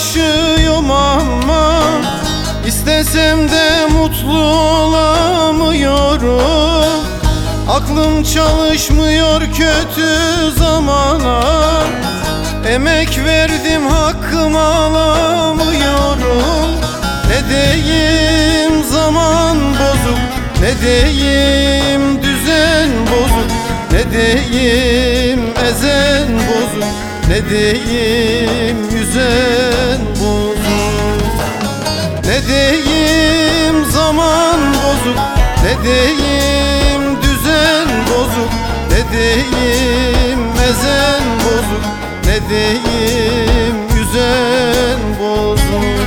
yaşıyorum ama İstesem de mutlu olamıyorum. Aklım çalışmıyor kötü zamana, emek verdim hakkımı alamıyorum. Ne diyeyim zaman bozuk, ne diyeyim düzen bozuk, ne diyeyim ezen bozuk, ne diyeyim yüzen bozuk. Ne diyeyim zaman bozuk, ne diyeyim düzen bozuk, ne diyeyim ezen bozuk, ne diyeyim yüzen bozuk.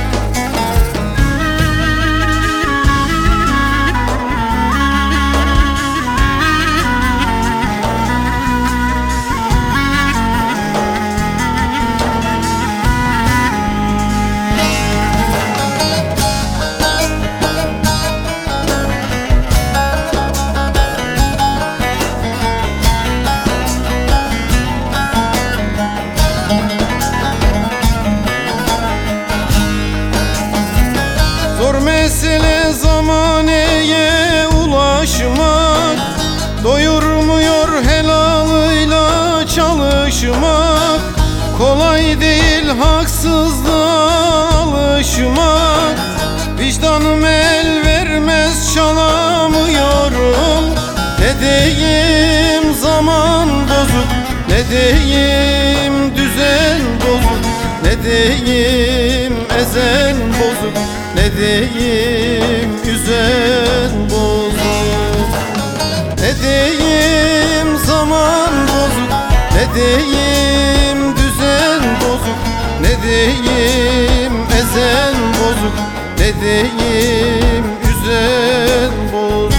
Zor mesele zamaneye ulaşmak, doyurmuyor helalıyla çalışmak. Kolay değil haksızlığa alışmak, vicdanım el vermez çalamıyorum. Ne diyeyim zaman bozuk, ne diyeyim düzen bozuk, ne diyeyim ezen bozuk, ne diyeyim yüzen bozuk. Ne diyeyim zaman bozuk, ne diyeyim düzen bozuk, ne diyeyim ezen bozuk, ne diyeyim yüzen bozuk.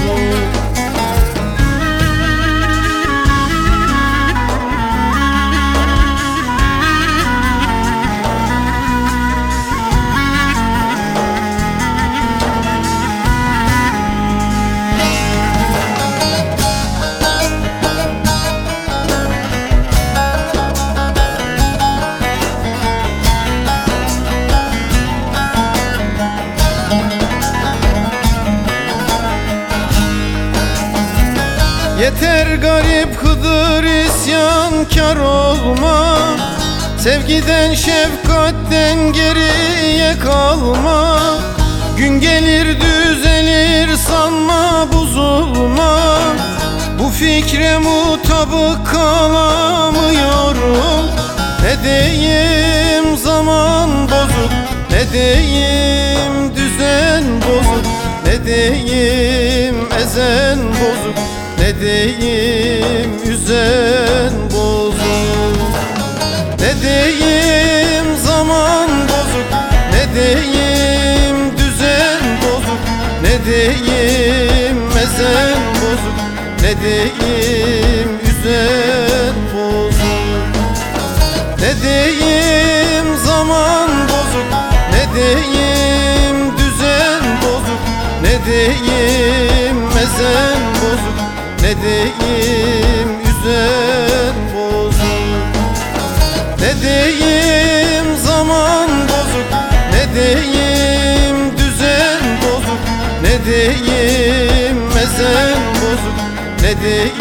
Yeter garip Hıdır isyankar olma, sevgiden şefkatten geriye kalma. Gün gelir düzelir sanma bozulma, bu fikre mutabık kalamıyorum. Ne diyeyim zaman bozuk, ne diyeyim düzen bozuk, ne diyeyim ezen bozuk, ne diyeyim yüzen bozuk. Ne diyeyim zaman bozuk, ne diyeyim düzen bozuk, ne diyeyim ezen bozuk, ne diyeyim yüzen bozuk. Ne diyeyim zaman bozuk, ne diyeyim düzen bozuk, ne diyeyim ezen bozuk, ne diyeyim yüzen bozuk. Ne diyeyim zaman bozuk, ne diyeyim düzen bozuk, ne diyeyim ezen bozuk, ne diyeyim